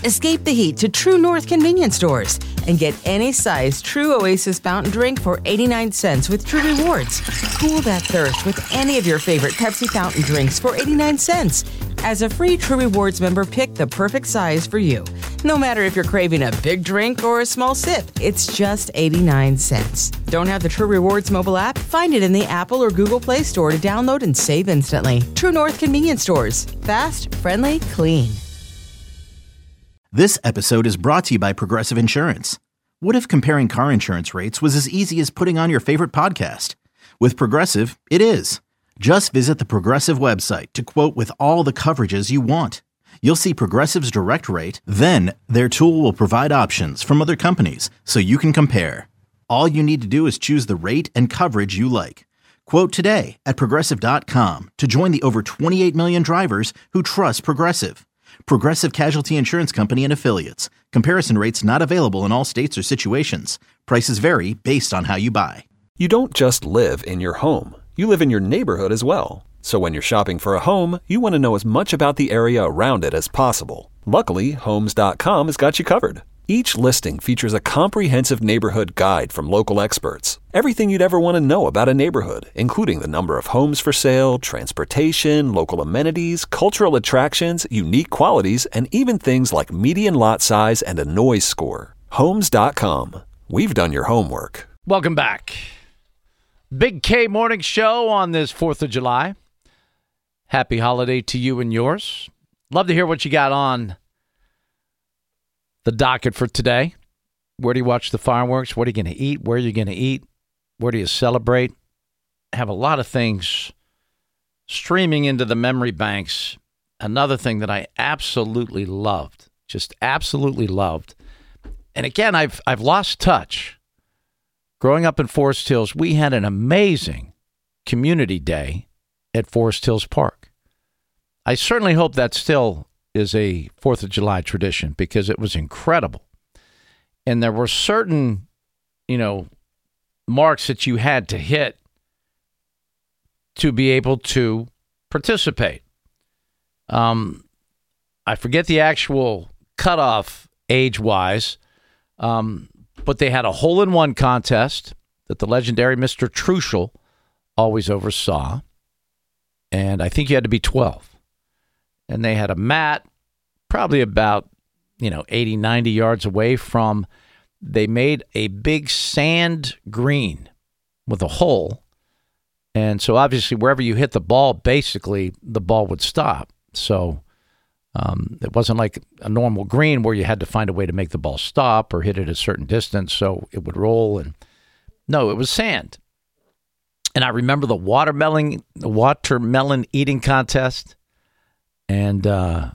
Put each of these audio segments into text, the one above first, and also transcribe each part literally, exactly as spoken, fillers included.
Escape the heat to True North convenience stores and get any size True Oasis fountain drink for eighty-nine cents with True Rewards. Cool that thirst with any of your favorite Pepsi fountain drinks for eighty-nine cents. As a free True Rewards member, pick the perfect size for you. No matter if you're craving a big drink or a small sip, it's just eighty-nine cents. Don't have the True Rewards mobile app? Find it in the Apple or Google Play Store to download and save instantly. True North convenience stores. Fast, friendly, clean. This episode is brought to you by Progressive Insurance. What if comparing car insurance rates was as easy as putting on your favorite podcast? With Progressive, it is. Just visit the Progressive website to quote with all the coverages you want. You'll see Progressive's direct rate, then their tool will provide options from other companies so you can compare. All you need to do is choose the rate and coverage you like. Quote today at Progressive dot com to join the over twenty-eight million drivers who trust Progressive. Progressive Casualty Insurance Company and Affiliates. Comparison rates not available in all states or situations. Prices vary based on how you buy. You don't just live in your home. You live in your neighborhood as well. So when you're shopping for a home, you want to know as much about the area around it as possible. Luckily, Homes dot com has got you covered. Each listing features a comprehensive neighborhood guide from local experts. Everything you'd ever want to know about a neighborhood, including the number of homes for sale, transportation, local amenities, cultural attractions, unique qualities, and even things like median lot size and a noise score. Homes dot com. We've done your homework. Welcome back. Big K Morning Show on this fourth of July. Happy holiday to you and yours. Love to hear what you got on the docket for today. Where do you watch the fireworks? What are you going to eat? Where are you going to eat? Where do you celebrate? Have a lot of things streaming into the memory banks. Another thing that I absolutely loved, just absolutely loved. And again, I've I've lost touch. Growing up in Forest Hills, we had an amazing community day at Forest Hills Park. I certainly hope that still is a fourth of July tradition because it was incredible. And there were certain, you know, marks that you had to hit to be able to participate. Um, I forget the actual cutoff age-wise, um, but they had a hole-in-one contest that the legendary Mister Truschel always oversaw. And I think you had to be twelve. And they had a mat probably about, you know, eighty, ninety yards away from, they made a big sand green with a hole. And so obviously wherever you hit the ball, basically the ball would stop. So um, it wasn't like a normal green where you had to find a way to make the ball stop or hit it a certain distance so it would roll. And no, it was sand. And I remember the watermelon, the watermelon eating contest. And uh,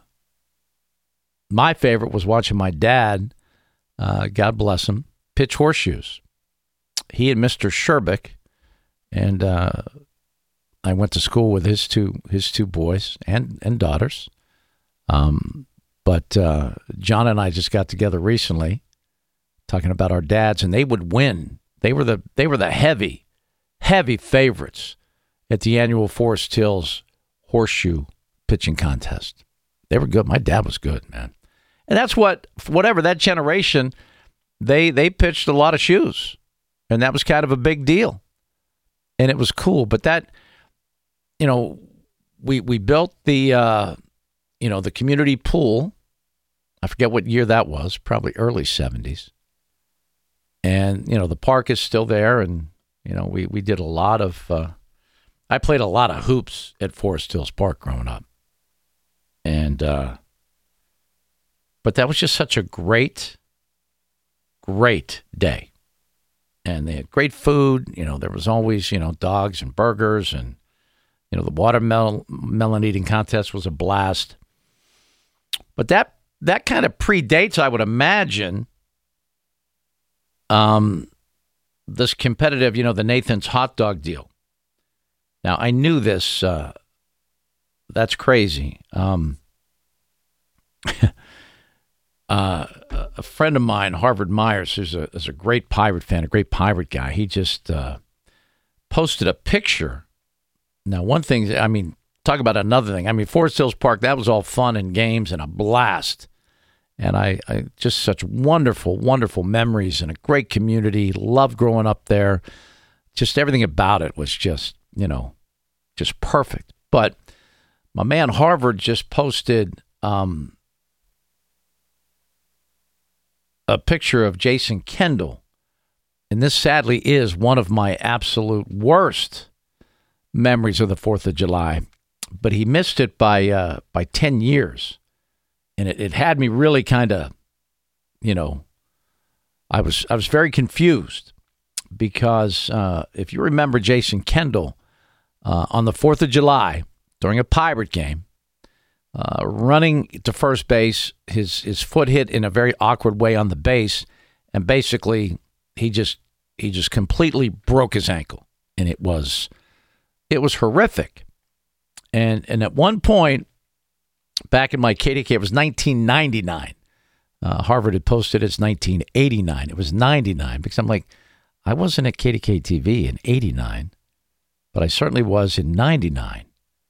my favorite was watching my dad, uh, God bless him, pitch horseshoes. He and Mister Sherbick, and uh, I went to school with his two his two boys and, and daughters. Um, but uh, John and I just got together recently, talking about our dads, and they would win. They were the they were the heavy, heavy favorites at the annual Forest Hills horseshoe pitching contest. They were good. My dad was good, man. And that's what, whatever, that generation, they they pitched a lot of shoes. And that was kind of a big deal. And it was cool. But that, you know, we we built the, uh, you know, the community pool. I forget what year that was, probably early seventies. And, you know, the park is still there. And, you know, we, we did a lot of, uh, I played a lot of hoops at Forest Hills Park growing up. And, uh, but that was just such a great, great day. And they had great food. You know, there was always, you know, dogs and burgers and, you know, the watermelon melon eating contest was a blast. But that, that kind of predates, I would imagine, um, this competitive, you know, the Nathan's hot dog deal. Now, I knew this, uh, that's crazy. Um, uh, a friend of mine, Harvard Myers, who's a, is a great Pirate fan, a great Pirate guy, he just uh, posted a picture. Now, one thing, I mean, talk about another thing. I mean, Forest Hills Park, that was all fun and games and a blast. And I, I just such wonderful, wonderful memories and a great community. Loved growing up there. Just everything about it was just, you know, just perfect. But my man Harvard just posted um, a picture of Jason Kendall. And this sadly is one of my absolute worst memories of the fourth of July. But he missed it by uh, by ten years. And it, it had me really kind of, you know, I was I was very confused because uh, if you remember Jason Kendall uh, on the fourth of July during a Pirate game, uh, running to first base, his his foot hit in a very awkward way on the base, and basically he just he just completely broke his ankle, and it was it was horrific. And and at one point, back in my K D K, it was nineteen ninety-nine. Uh, Harvard had posted it's nineteen eighty-nine. It was ninety-nine because I'm like, I wasn't at K D K T V in eighty-nine, but I certainly was in ninety-nine.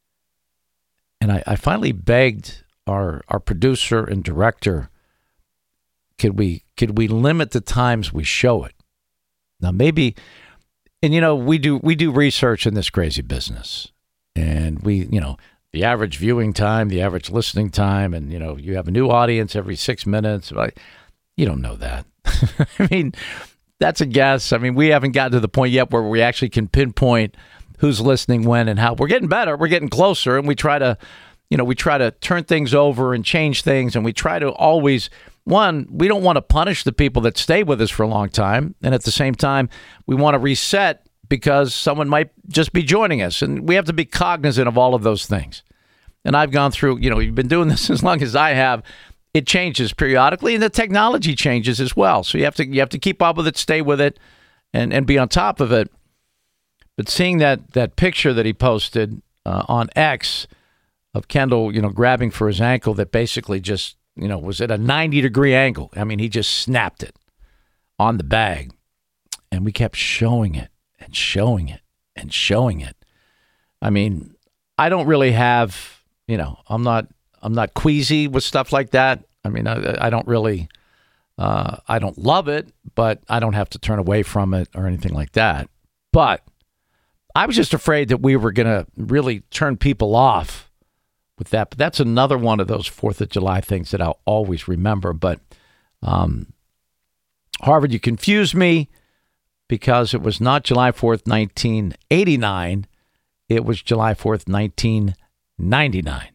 And I, I finally begged our our producer and director, could we could we limit the times we show it? Now maybe, and you know we do we do research in this crazy business, and we you know. The average viewing time, the average listening time, and, you know, you have a new audience every six minutes. You don't know that. I mean, that's a guess. I mean, we haven't gotten to the point yet where we actually can pinpoint who's listening when and how. We're getting better. We're getting closer, and we try to, you know, we try to turn things over and change things, and we try to always, one, we don't want to punish the people that stay with us for a long time, and at the same time, we want to reset because someone might just be joining us. And we have to be cognizant of all of those things. And I've gone through, you know, you've been doing this as long as I have. It changes periodically, and the technology changes as well. So you have to you have to keep up with it, stay with it, and, and be on top of it. But seeing that that picture that he posted uh, on X of Kendall, you know, grabbing for his ankle that basically just, you know, was at a ninety degree angle. I mean, he just snapped it on the bag. And we kept showing it. And showing it and showing it. I mean, I don't really have, you know, I'm not, I'm not queasy with stuff like that. I mean, I, I don't really, uh, I don't love it, but I don't have to turn away from it or anything like that. But I was just afraid that we were going to really turn people off with that. But that's another one of those fourth of July things that I'll always remember. But um, Harvard, you confused me. Because it was not July fourth, nineteen eighty-nine. It was July fourth, nineteen ninety-nine.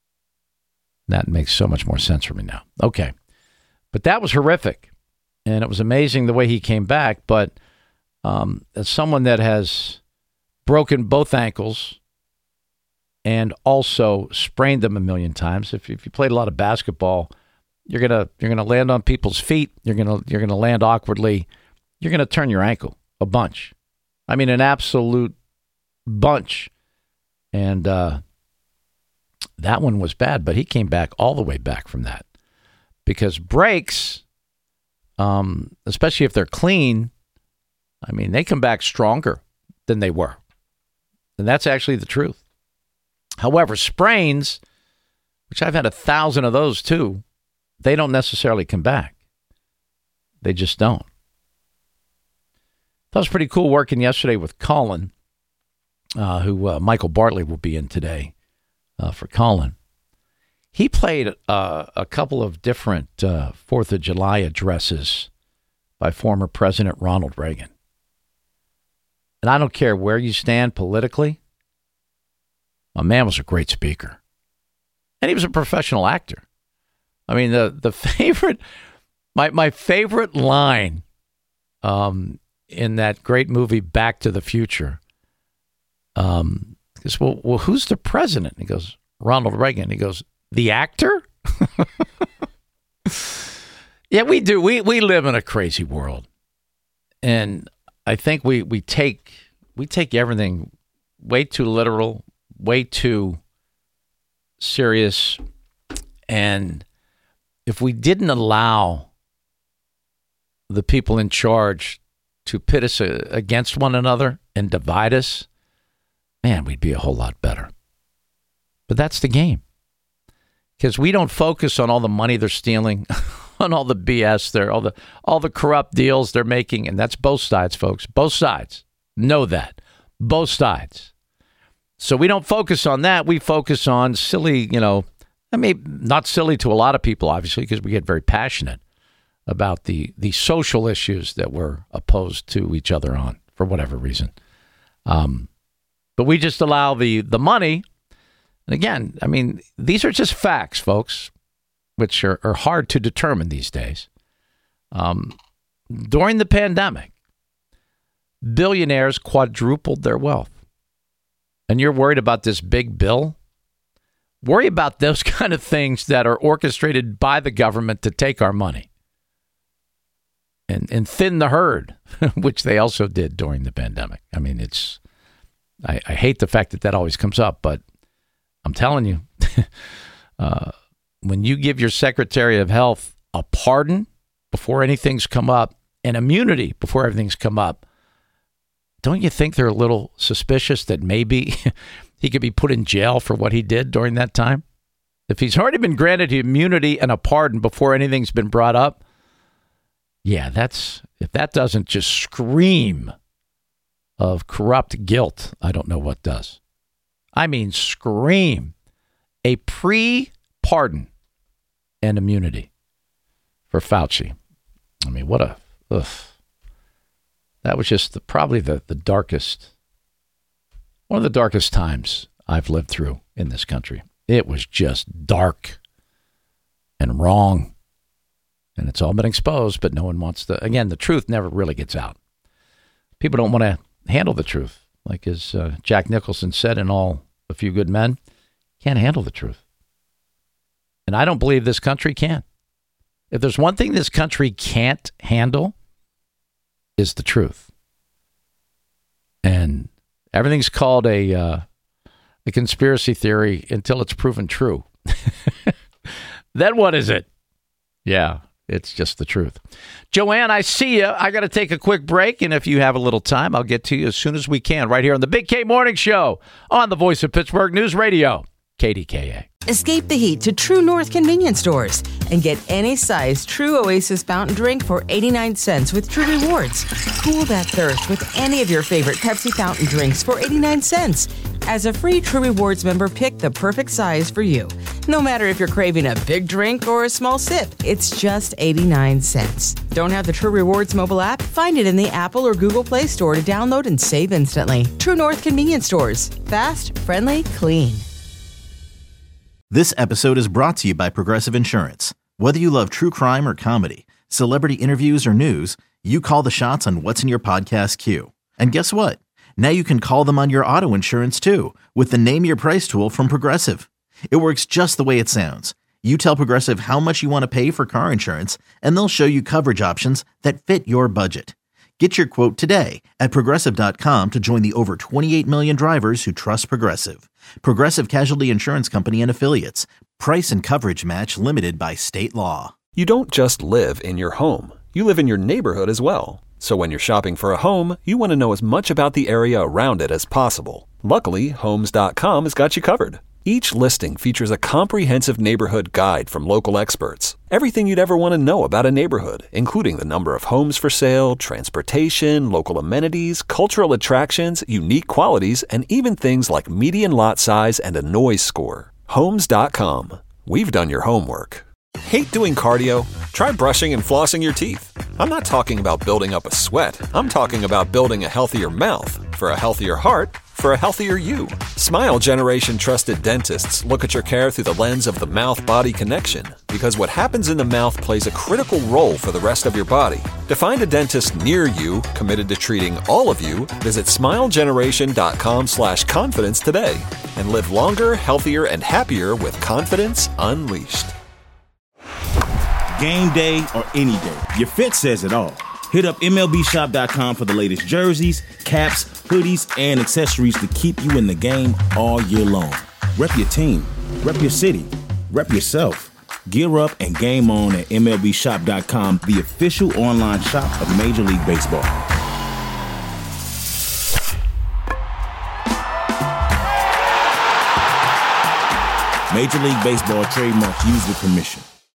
That makes so much more sense for me now. Okay. But that was horrific. And it was amazing the way he came back. But um, as someone that has broken both ankles and also sprained them a million times, if, if you played a lot of basketball, you're gonna you're gonna land on people's feet. You're gonna you're gonna land awkwardly. You're going to turn your ankle a bunch. I mean, an absolute bunch. And uh, that one was bad, but he came back all the way back from that. Because breaks, um, especially if they're clean, I mean, they come back stronger than they were. And that's actually the truth. However, sprains, which I've had a thousand of those too, they don't necessarily come back. They just don't. That was pretty cool working yesterday with Colin, uh, who uh, Michael Bartley will be in today uh, for Colin. He played uh, a couple of different uh, fourth of July addresses by former President Ronald Reagan. And I don't care where you stand politically, my man was a great speaker. And he was a professional actor. I mean, the, the favorite, my, my favorite line um, in that great movie Back to the Future. Um, he goes, well, well, who's the president? He goes, Ronald Reagan. He goes, the actor? Yeah, we do. We we live in a crazy world, and I think we we take we take everything way too literal, way too serious, and if we didn't allow the people in charge to pit us against one another and divide us, man, we'd be a whole lot better. But that's the game. because we don't focus on all the money they're stealing, on all the B S there, all the all the corrupt deals they're making, and that's both sides, folks. Both sides. Know that. Both sides. So we don't focus on that. We focus on silly, you know, I mean, not silly to a lot of people, obviously, because we get very passionate about the the social issues that we're opposed to each other on for whatever reason. Um, but we just allow the the money. And again, I mean, these are just facts, folks, which are, are hard to determine these days. Um, during the pandemic, billionaires quadrupled their wealth. And you're worried about this big bill? Worry about those kind of things that are orchestrated by the government to take our money and, and thin the herd, which they also did during the pandemic. I mean, it's, I, I hate the fact that that always comes up, but I'm telling you, uh, when you give your Secretary of Health a pardon before anything's come up and immunity before everything's come up, don't you think they're a little suspicious that maybe he could be put in jail for what he did during that time? If he's already been granted immunity and a pardon before anything's been brought up, yeah, that's, if that doesn't just scream of corrupt guilt, I don't know what does. I mean, scream a pre-pardon and immunity for Fauci. I mean, what a, ugh. That was just the, probably the, the darkest, one of the darkest times I've lived through in this country. It was just dark and wrong. And it's all been exposed, but no one wants to. Again, the truth never really gets out. People don't want to handle the truth. Like as uh, Jack Nicholson said in All A Few Good Men, can't handle the truth. And I don't believe this country can. If there's one thing this country can't handle, is the truth. And everything's called a uh, a conspiracy theory until it's proven true. Then what is it? Yeah, it's just the truth. Joanne, I see you. I got to take a quick break, and if you have a little time, I'll get to you as soon as we can right here on the Big K Morning Show on the Voice of Pittsburgh News Radio, K D K A. Escape the heat to True North convenience stores and get any size True Oasis fountain drink for eighty-nine cents with True Rewards. Cool that thirst with any of your favorite Pepsi fountain drinks for eighty-nine cents. As a free True Rewards member, pick the perfect size for you. No matter if you're craving a big drink or a small sip, it's just eighty-nine cents. Don't have the True Rewards mobile app? Find it in the Apple or Google Play Store to download and save instantly. True North convenience stores. Fast, friendly, clean. This episode is brought to you by Progressive Insurance. Whether you love true crime or comedy, celebrity interviews or news, you call the shots on what's in your podcast queue. And guess what? Now you can call them on your auto insurance too with the Name Your Price tool from Progressive. It works just the way it sounds. You tell Progressive how much you want to pay for car insurance, and they'll show you coverage options that fit your budget. Get your quote today at Progressive dot com to join the over twenty-eight million drivers who trust Progressive. Progressive Casualty Insurance Company and Affiliates. Price and coverage match limited by state law. You don't just live in your home. You live in your neighborhood as well. So when you're shopping for a home, you want to know as much about the area around it as possible. Luckily, Homes dot com has got you covered. Each listing features a comprehensive neighborhood guide from local experts. Everything you'd ever want to know about a neighborhood, including the number of homes for sale, transportation, local amenities, cultural attractions, unique qualities, and even things like median lot size and a noise score. Homes dot com. We've done your homework. Hate doing cardio? Try brushing and flossing your teeth. I'm not talking about building up a sweat. I'm talking about building a healthier mouth. For a healthier heart, for a healthier you. Smile Generation trusted dentists look at your care through the lens of the mouth-body connection, because what happens in the mouth plays a critical role for the rest of your body. To find a dentist near you committed to treating all of you, visit smile generation dot com slash confidence today and live longer, healthier, and happier with confidence unleashed. Game day or any day, your fit says it all. Hit up M L B shop dot com for the latest jerseys, caps, hoodies, and accessories to keep you in the game all year long. Rep your team, rep your city, rep yourself. Gear up and game on at M L B shop dot com, the official online shop of Major League Baseball. Major League Baseball trademark used with permission.